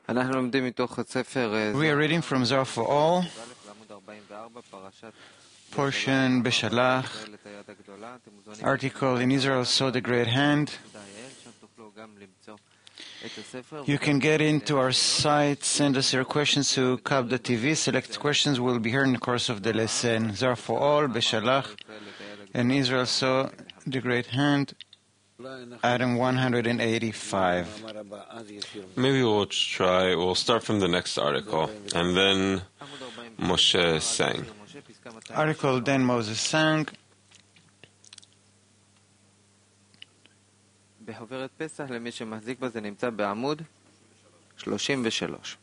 We are reading from Zohar for All, portion Beshalach, article In Israel Saw the Great Hand. You can get into our site, send us your questions to Kab.tv. Select questions will be here in the course of the lesson. Zohar for All, Beshalach, and Israel Saw the Great Hand. Item 185. Maybe we'll start from the next article, and then Moshe sang. Article, then Moses sang. בחוברת פסח, למי שמחזיק בה, זה נמצא בעמוד 33.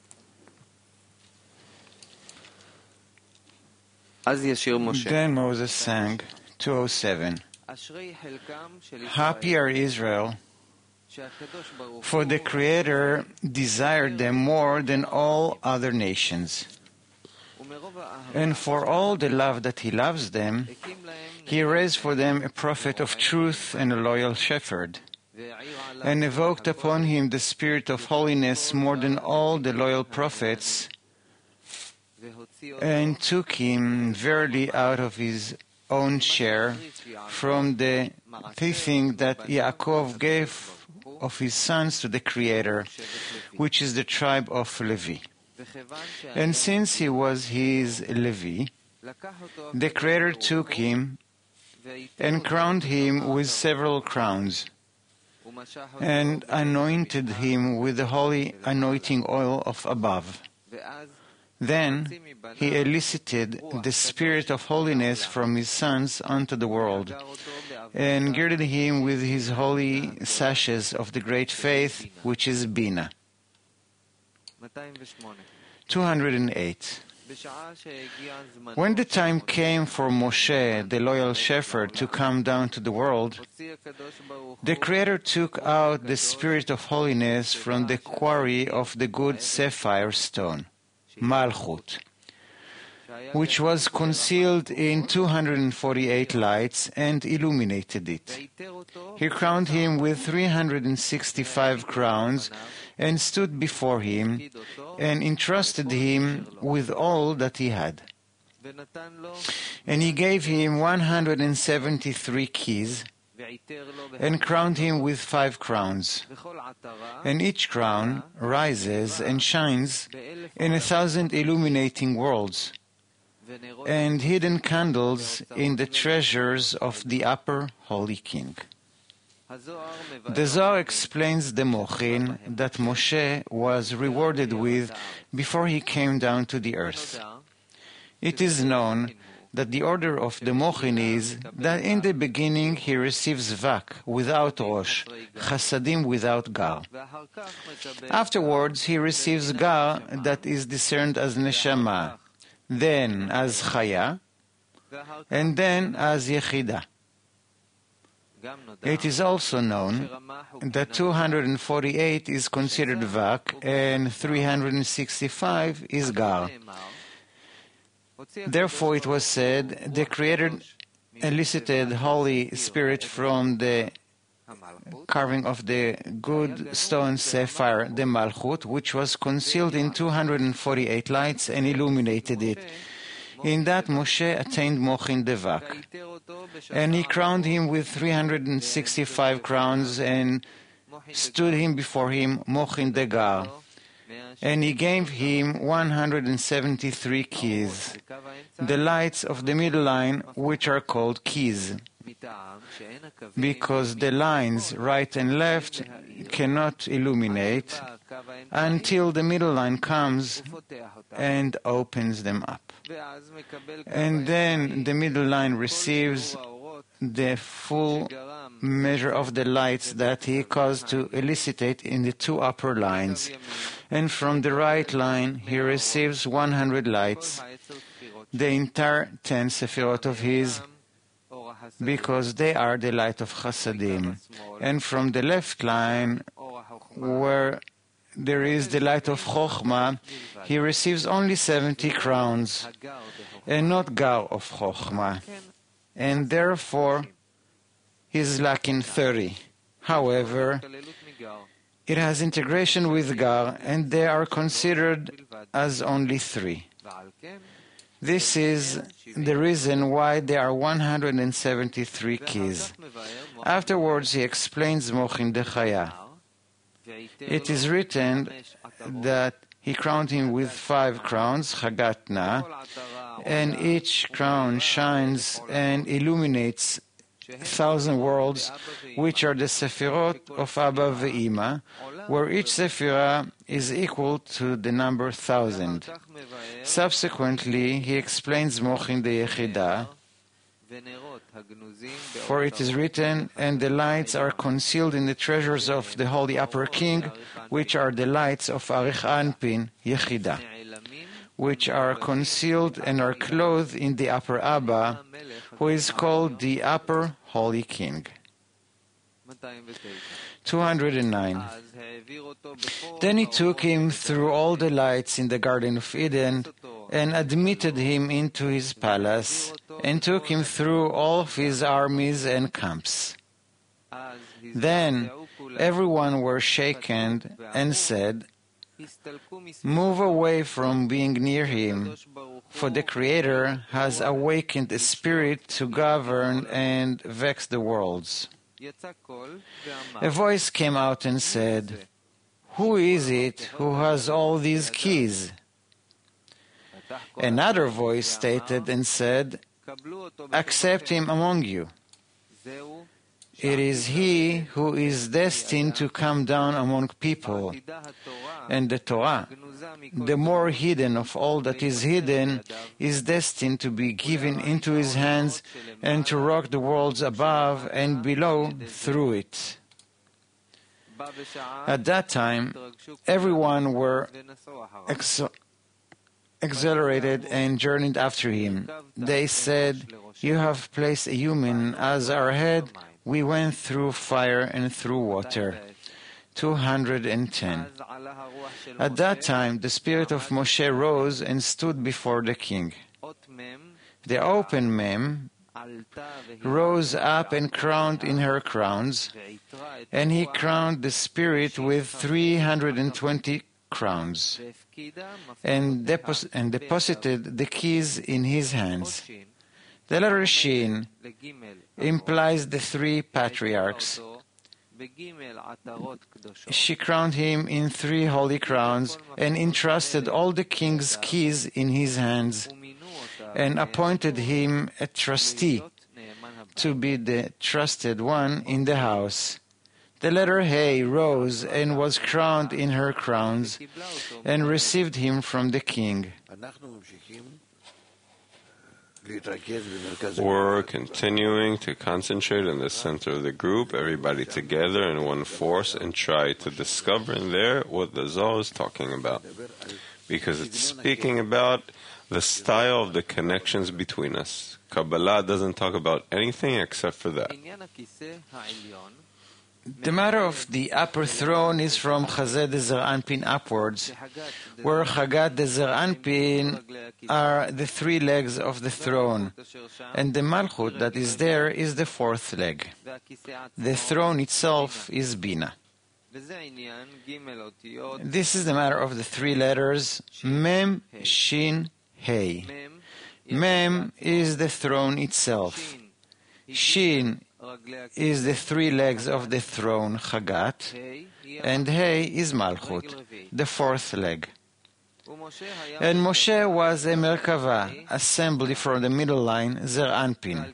אז ישיר משה. Then Moses sang, 207. Happy are Israel, for the Creator desired them more than all other nations. And for all the love that He loves them, He raised for them a prophet of truth and a loyal shepherd, and evoked upon him the spirit of holiness more than all the loyal prophets, and took him verily out of his own share from the tithing that Yaakov gave of his sons to the Creator, which is the tribe of Levi. And since he was his Levi, the Creator took him and crowned him with several crowns, and anointed him with the holy anointing oil of above. Then he elicited the spirit of holiness from his sons unto the world, and girded him with his holy sashes of the great faith, which is Bina. 208. When the time came for Moshe, the loyal shepherd, to come down to the world, the Creator took out the spirit of holiness from the quarry of the good sapphire stone, Malchut, which was concealed in 248 lights, and illuminated it. He crowned him with 365 crowns, and stood before him, and entrusted him with all that he had. And he gave him 173 keys, and crowned him with 5 crowns. And each crown rises and shines in 1,000 illuminating worlds, and hidden candles in the treasures of the upper Holy King. The Zohar explains the mochin that Moshe was rewarded with before he came down to the earth. It is known that the order of the mochin is that in the beginning he receives vak without rosh, chasadim without gar. Afterwards he receives gar that is discerned as neshama, then as chaya, and then as yechida. It is also known that 248 is considered vak and 365 is gar. Therefore it was said, the Creator elicited Holy Spirit from the carving of the good stone sapphire, the Malchut, which was concealed in 248 lights, and illuminated it. In that Moshe attained mochin devak, and he crowned him with 365 crowns, and stood him before him mochin degar, and he gave him 173 keys, the lights of the middle line, which are called keys, because the lines right and left cannot illuminate until the middle line comes and opens them up. And then the middle line receives the full measure of the lights that he caused to elicitate in the 2 upper lines. And from the right line he receives 100 lights, the entire 10 Sefirot of his, because they are the light of Chasadim. And from the left line, where there is the light of Chochmah, he receives only 70 crowns, and not gar of Chochmah, and therefore he is lacking 30. However, It has integration with Gar, and they are considered as only 3. This is the reason why there are 173 keys. Afterwards, he explains Mochin de Chaya. It is written that he crowned him with 5 crowns, Chagatna, and each crown shines and illuminates 1,000 worlds, which are the Sefirot of Abba Ve'ima, where each Sephirah is equal to the number 1,000. Subsequently, he explains Mochin de Yechidah, for it is written, and the lights are concealed in the treasures of the Holy Upper King, which are the lights of Arich Anpin, Yechidah, which are concealed and are clothed in the Upper Abba, who is called the Upper Holy King. 209. Then he took him through all the lights in the Garden of Eden, and admitted him into his palace, and took him through all of his armies and camps. Then everyone were shaken and said, "Move away from being near him, for the Creator has awakened a spirit to govern and vex the worlds." A voice came out and said, "Who is it who has all these keys?" Another voice stated and said, "Accept him among you. It is he who is destined to come down among people, and the Torah, the more hidden of all that is hidden, is destined to be given into his hands and to rock the worlds above and below through it." At that time, everyone were exhilarated and journeyed after him. They said, "You have placed a human as our head. We went through fire and through water." 210. At that time, the spirit of Moshe rose and stood before the king. The open Mem rose up and crowned in her crowns, and he crowned the spirit with 320 crowns, and deposited the keys in his hands. The letter Shin implies the 3 patriarchs. She crowned him in 3 holy crowns and entrusted all the king's keys in his hands, and appointed him a trustee to be the trusted one in the house. The letter Hey rose and was crowned in her crowns, and received him from the king. We're continuing to concentrate in the center of the group, everybody together in one force, and try to discover in there what the Zohar is talking about. Because it's speaking about the style of the connections between us. Kabbalah doesn't talk about anything except for that. The matter of the upper throne is from Chazed de Zer Anpin upwards, where Chagat de Zer Anpin are the 3 legs of the throne, and the Malchut that is there is the 4th leg. The throne itself is Bina. This is the matter of the 3 letters Mem, Shin, Hey. Mem is the throne itself. Shin is the 3 legs of the throne, Chagat, and Hey is Malchut, the 4th leg. And Moshe was a Merkava, assembly from the middle line, Zer Anpin.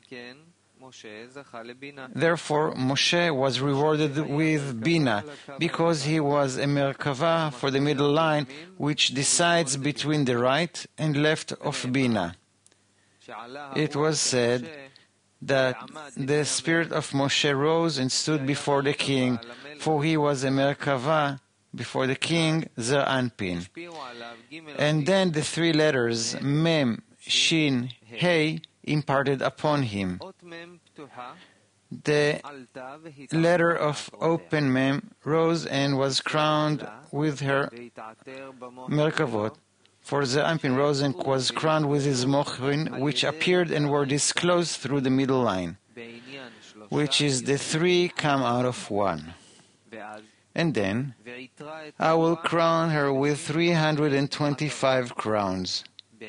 Therefore, Moshe was rewarded with Bina, because he was a Merkava for the middle line, which decides between the right and left of Bina. It was said that the spirit of Moshe rose and stood before the king, for he was a Merkava before the king, Zer Anpin. And then the 3 letters, Mem, Shin, Hey, imparted upon him. The letter of open Mem rose and was crowned with her Merkavot. For Zer Anpin rose and was crowned with his Mochrin, which appeared and were disclosed through the middle line, which is the 3 come out of 1. And then I will crown her with 325 crowns.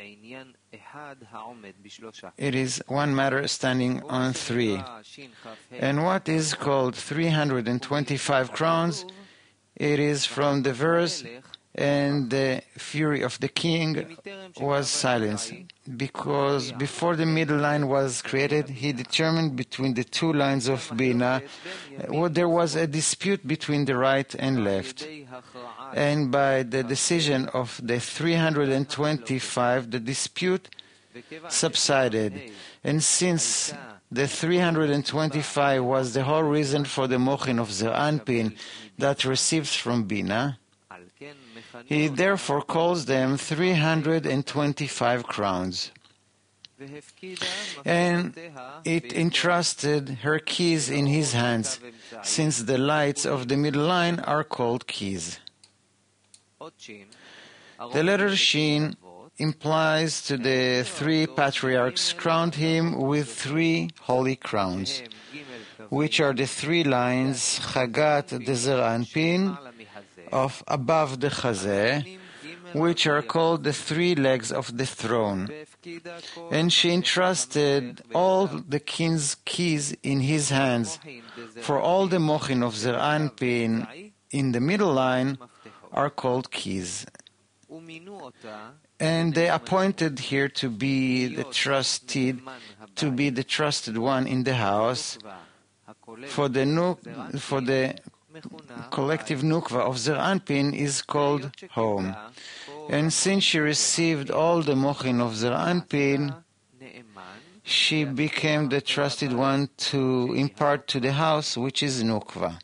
It is one matter standing on three. And what is called 325 crowns? It is from the verse, and the fury of the king was silenced. Because before the middle line was created, he determined between the two lines of Bina, there was a dispute between the right and left. And by the decision of the 325, the dispute subsided. And since the 325 was the whole reason for the mochin of Zer Anpin that receives from Bina, he therefore calls them 325 crowns. And it entrusted her keys in his hands, since the lights of the middle line are called keys. The letter Shin implies to the three patriarchs crowned him with three holy crowns, which are the three lines Chagat de Zer Anpin of above the Chazeh, which are called the three legs of the throne. And she entrusted all the king's keys in his hands, for all the mochin of Zer Anpin in the middle line are called keys. And they appointed her to be the trusted one in the house, for the collective nukva of Zer Anpin is called home. And since she received all the mochin of Zer Anpin, she became the trusted one to impart to the house, which is nukva.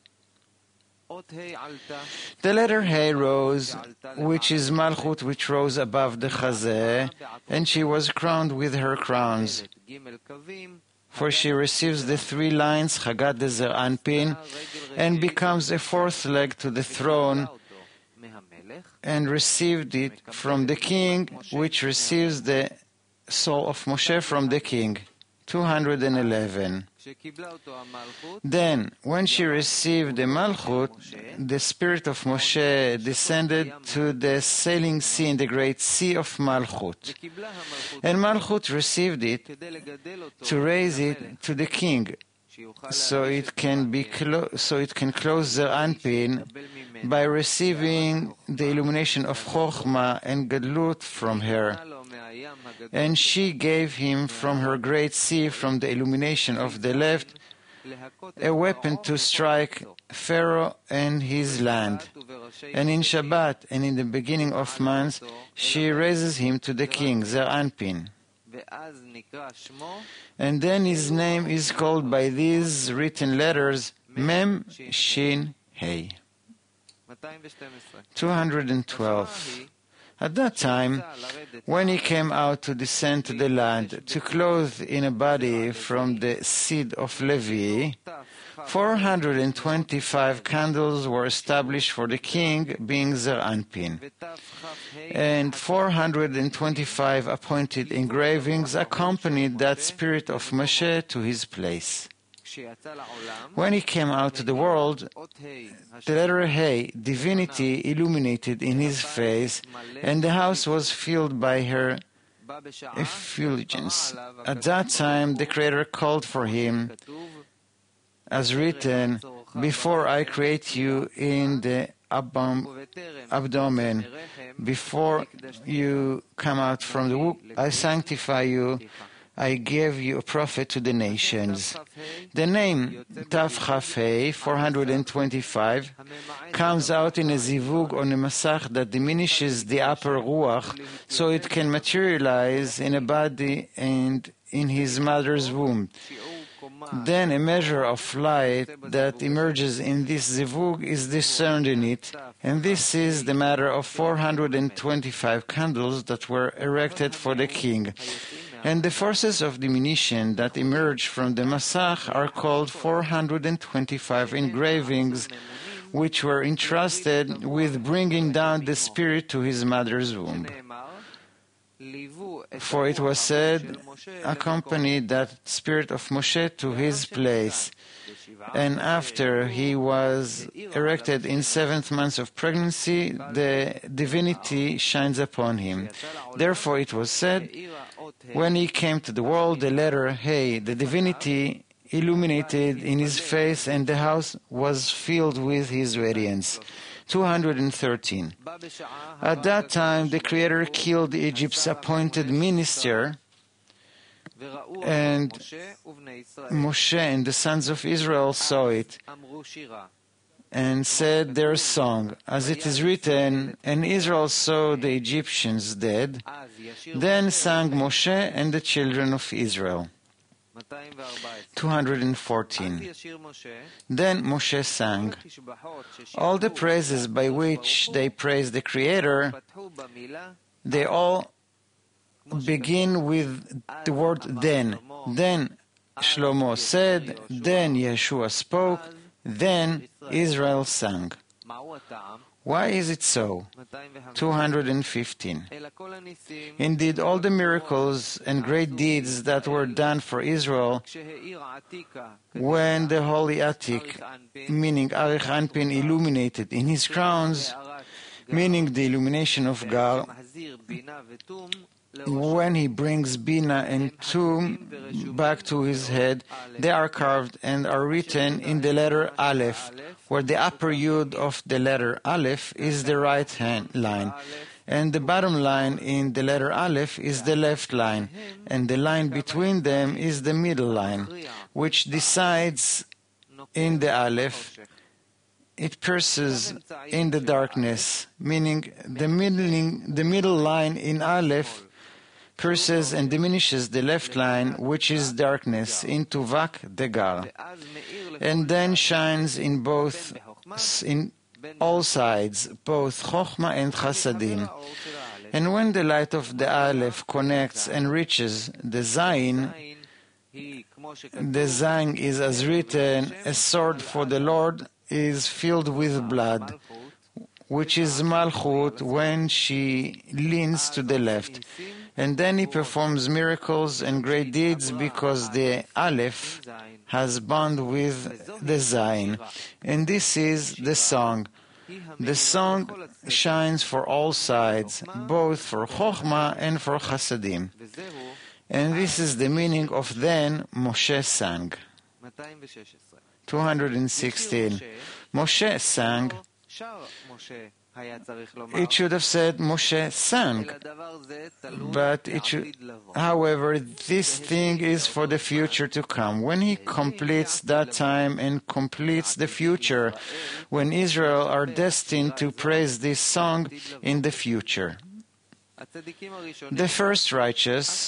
The letter He rose, which is Malchut, which rose above the Chazeh, and she was crowned with her crowns. For she receives the three lines Chagat de Zer Anpin and becomes a fourth leg to the throne, and received it from the king, which receives the soul of Moshe from the king. 211. Then, when she received the Malchut, the spirit of Moshe descended to the sailing sea in the great sea of Malchut. And Malchut received it to raise it to the king, so it can close Zer Anpin by receiving the illumination of Chochmah and Gadlut from her. And she gave him from her great sea, from the illumination of the left, a weapon to strike Pharaoh and his land. And in Shabbat and in the beginning of months, she raises him to the king, Zer Anpin. And then his name is called by these written letters, Mem, Shin, He. 212. At that time, when he came out to descend to the land, to clothe in a body from the seed of Levi, 425 candles were established for the king, being Zer Anpin, and 425 appointed engravings accompanied that spirit of Moshe to his place. When he came out to the world, the letter He, divinity, illuminated in his face, and the house was filled by her effulgence. At that time, the Creator called for him, as written, "Before I create you in the abdomen, before you come out from the womb, I sanctify you. I gave you a prophet to the nations." The name Tav Chaf He, 425, comes out in a zivug on a masach that diminishes the upper ruach, so it can materialize in a body and in his mother's womb. Then a measure of light that emerges in this zivug is discerned in it, and this is the matter of 425 candles that were erected for the king. And the forces of diminution that emerge from the Masach are called 425 engravings, which were entrusted with bringing down the spirit to his mother's womb. For it was said, accompany that spirit of Moshe to his place. And after he was erected in 7th month of pregnancy, the divinity shines upon him. Therefore it was said, when he came to the world, the letter Hey, the divinity illuminated in his face, and the house was filled with his radiance. 213. At that time, the Creator killed Egypt's appointed minister, and Moshe and the sons of Israel saw it and said their song, as it is written, and Israel saw the Egyptians dead. Then sang Moshe and the children of Israel. 214. Then Moshe sang all the praises by which they praise the Creator. They all begin with the word then. Then Shlomo said, then Yeshua spoke, then Israel sang. Why is it so? 215. Indeed, all the miracles and great deeds that were done for Israel when the holy Atik, meaning Arich Anpin, illuminated in his crowns, meaning the illumination of Gar, when he brings Bina and Tum back to his head, they are carved and are written in the letter Aleph, where the upper Yud of the letter Aleph is the right hand line, and the bottom line in the letter Aleph is the left line, and the line between them is the middle line, which decides in the Aleph. It pierces in the darkness, meaning the middle line in Aleph pierces and diminishes the left line, which is darkness, into Vak Degar, and then shines in all sides, both Chochmah and Chasadim. And when the light of the Aleph connects and reaches the Zayin, the Zayin is as written, a sword for the Lord is filled with blood, which is Malchut when she leans to the left. And then he performs miracles and great deeds because the Aleph has bond with the Zayin. And this is the song. The song shines for all sides, both for Chochmah and for Chasadim. And this is the meaning of then Moshe sang. 216. Moshe sang. It should have said Moshe sang, but however, this thing is for the future to come. When he completes that time and completes the future, when Israel are destined to praise this song in the future. The first righteous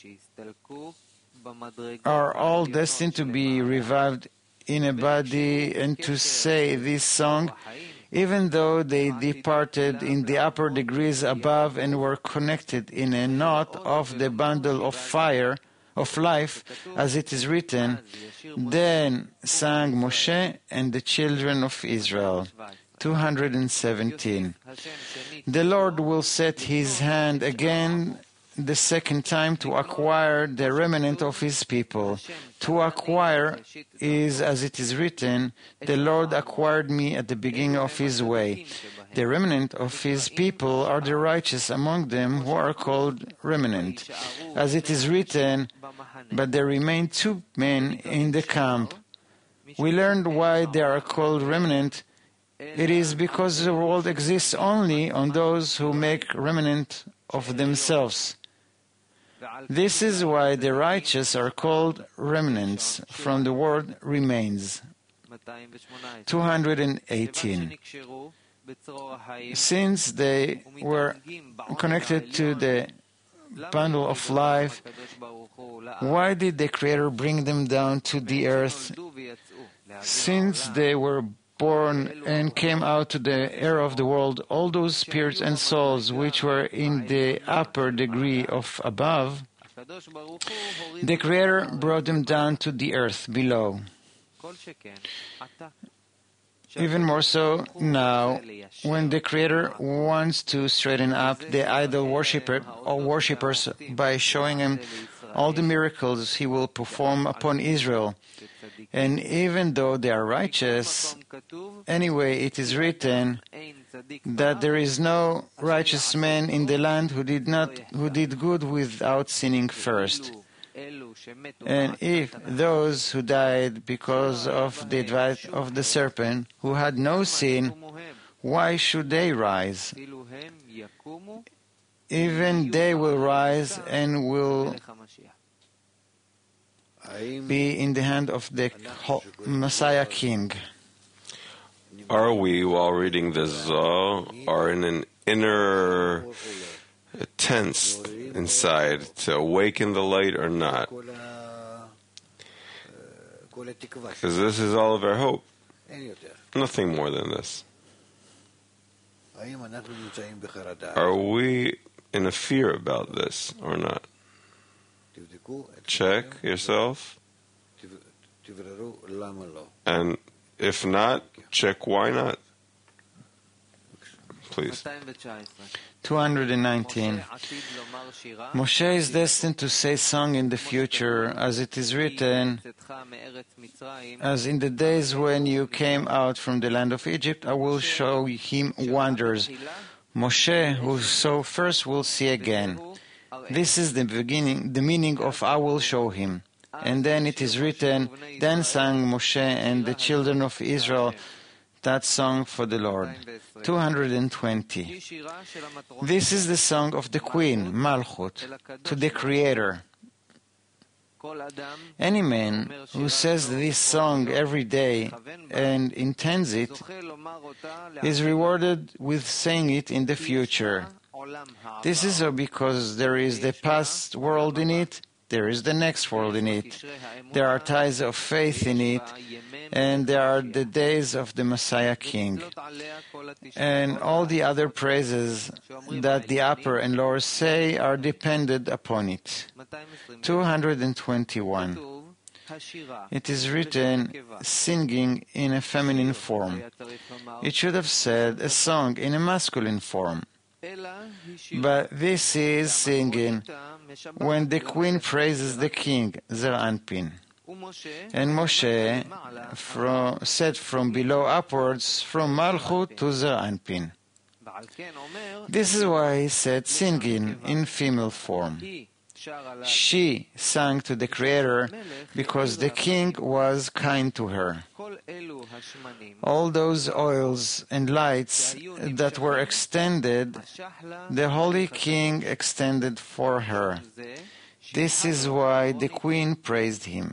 are all destined to be revived in a body and to say this song, even though they departed in the upper degrees above and were connected in a knot of the bundle of fire, of life, as it is written, then sang Moshe and the children of Israel. 217. The Lord will set his hand again the second time to acquire the remnant of his people. To acquire is, as it is written, the Lord acquired me at the beginning of his way. The remnant of his people are the righteous among them who are called remnant. As it is written, but there remain 2 men in the camp. We learned why they are called remnant. It is because the world exists only on those who make remnant of themselves. This is why the righteous are called remnants, from the word remains. 218. Since they were connected to the bundle of life, why did the Creator bring them down to the earth? Since they were born and came out to the air of the world, all those spirits and souls which were in the upper degree of above, the Creator brought them down to the earth below. Even more so now, when the Creator wants to straighten up the idol worshipper or worshippers by showing him all the miracles he will perform upon Israel. And even though they are righteous, anyway it is written that there is no righteous man in the land who did good without sinning first. And if those who died because of the advice of the serpent, who had no sin, why should they rise? Even they will rise and will be in the hand of the Messiah King. Are we, while reading the Zohar, are in an inner tense inside to awaken the light or not? Because this is all of our hope. Nothing more than this. Are we in a fear about this or not? Check yourself. And if not, check why not. Please. 219. Moshe is destined to say song in the future, as it is written, as in the days when you came out from the land of Egypt, I will show him wonders. Moshe, who saw first, will see again. This is the beginning, the meaning of I will show him. And then it is written, then sang Moshe and the children of Israel that song for the Lord. 220. This is the song of the Queen, Malchut, to the Creator. Any man who says this song every day and intends it is rewarded with saying it in the future. This is so because there is the past world in it, there is the next world in it, there are ties of faith in it, and there are the days of the Messiah King, and all the other praises that the upper and lower say are dependent upon it. 221. It is written, singing in a feminine form. It should have said a song in a masculine form. But this is singing when the queen praises the king, Zer Anpin. And Moshe said from below upwards, from Malchut to Zer Anpin. This is why he said singing in female form. She sang to the Creator because the king was kind to her. All those oils and lights that were extended, the Holy King extended for her. This is why the Queen praised him.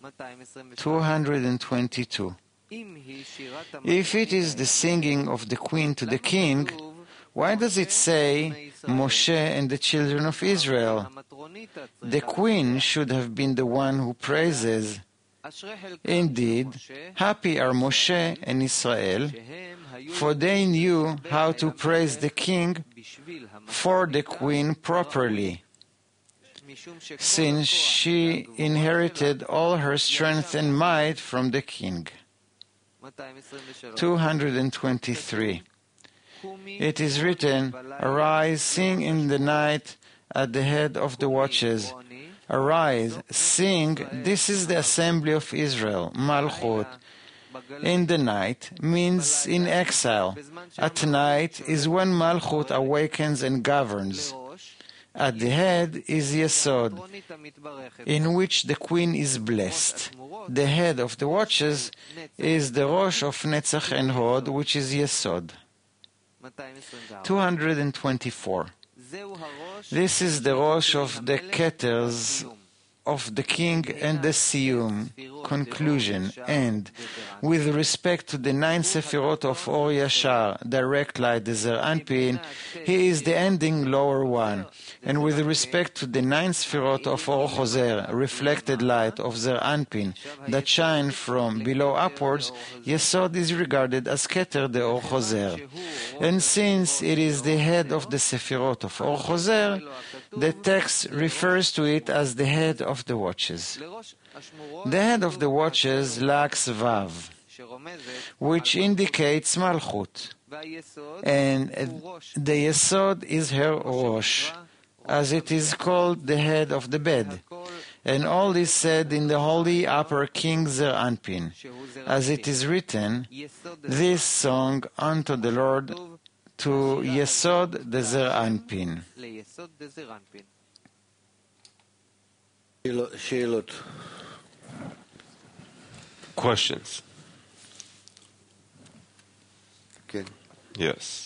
222. If it is the singing of the Queen to the King, why does it say Moshe and the children of Israel? The Queen should have been the one who praises. Indeed, happy are Moshe and Israel, for they knew how to praise the King for the Queen properly, since she inherited all her strength and might from the King. 223. It is written, arise, sing in the night at the head of the watches. Arise, sing, this is the assembly of Israel, Malchut. In the night means in exile. At night is when Malchut awakens and governs. At the head is Yesod, in which the queen is blessed. The head of the watches is the Rosh of Netzach and Hod, which is Yesod. 224. This is the Rosh of the Keters of the king and the Siyum, conclusion, and with respect to the 9 Sefirot of Or Yashar, direct light, the Zer Anpin, he is the ending lower one. And with respect to the 9 Sefirot of Or Choser, reflected light of Zer Anpin, that shine from below upwards, Yesod is regarded as Keter the Or Choser. And since it is the head of the Sefirot of Or Choser, the text refers to it as the head of the watches. The head of the watches lacks Vav. which indicates Malchut. And the Yesod is her Rosh, as it is called the head of the bed. And all is said in the holy upper King Zer Anpin, as it is written, this song unto the Lord, to Yesod the Zer Anpin. Questions? Yes.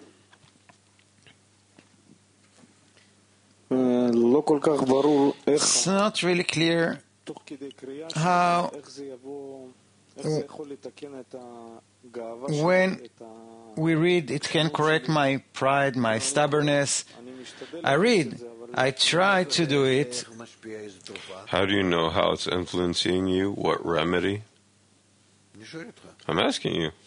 It's not really clear how, when we read, it can correct my pride, my stubbornness. I try to do it. How do you know how it's influencing you? What remedy? I'm asking you.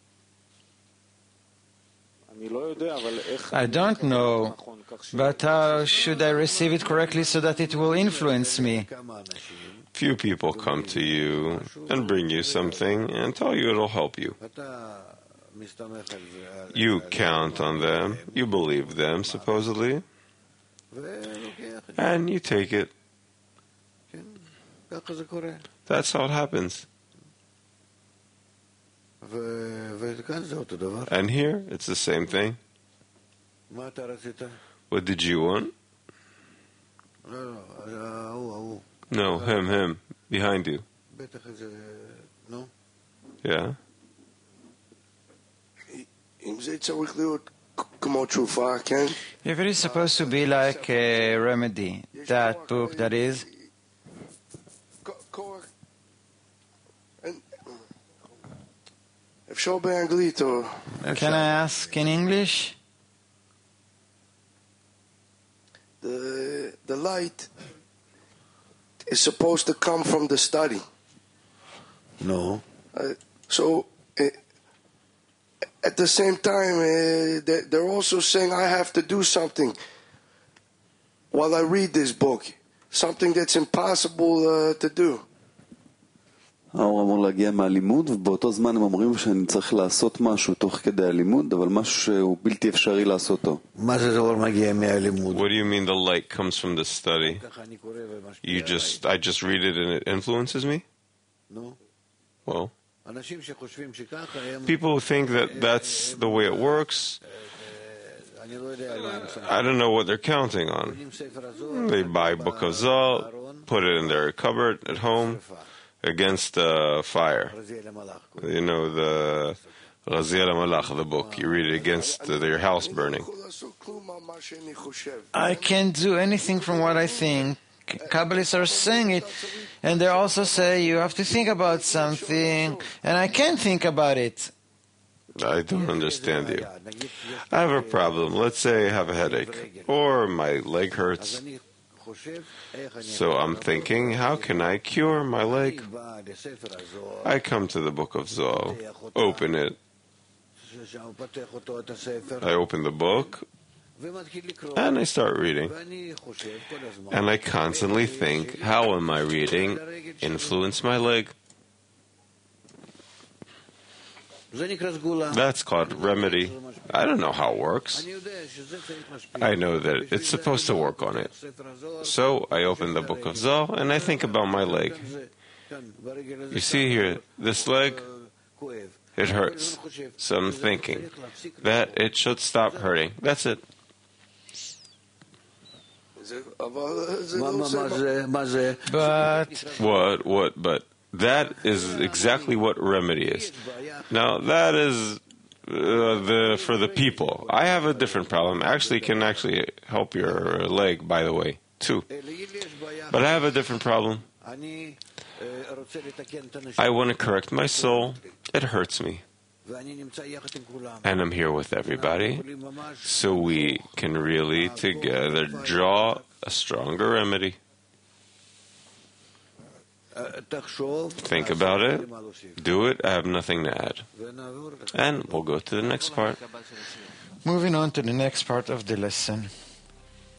I don't know, but how should I receive it correctly so that it will influence me? Few people come to you and bring you something and tell you it'll help you. You count on them, you believe them, supposedly, and you take it. That's how it happens. And here, it's the same thing. What did you want? No, him, behind you. Yeah? If it is supposed to be like a remedy, that book, that is, can I ask in English? The light is supposed to come from the study. No. So at the same time, they're also saying I have to do something while I read this book, something that's impossible to do. האור אמור להגיע מהלימוד, ובאותו זמן הם אומרים שאני צריך לעשות משהו תוך כדי הלימוד, אבל משהו שהוא בלתי אפשרי לעשותו. What do you mean the light comes from the study? I just read it and it influences me? No. Well, people who think that that's the way it works, I don't know what they're counting on. They buy a book of Zohar, put it in their cupboard at home, against fire. You know, the Raziel HaMalach, the book. You read it against your house burning. I can't do anything from what I think. Kabbalists are saying it, and they also say you have to think about something, and I can't think about it. I don't understand you. I have a problem. Let's say I have a headache, or my leg hurts. So I'm thinking, how can I cure my leg? I come to the book of Zohar, open it. I open the book, and I start reading. And I constantly think, how am I reading influence my leg? That's called remedy. I don't know how it works. I know that it's supposed to work on it. So I open the book of Zohar and I think about my leg. You see here, this leg, it hurts. So I'm thinking that it should stop hurting. That's it. But that is exactly what remedy is. Now, that is for the people. I have a different problem. Actually, can help your leg, by the way, too. But I have a different problem. I want to correct my soul. It hurts me. And I'm here with everybody, so we can really together draw a stronger remedy. Think about it, do it, I have nothing to add. And we'll go to the next part. Moving on to the next part of the lesson.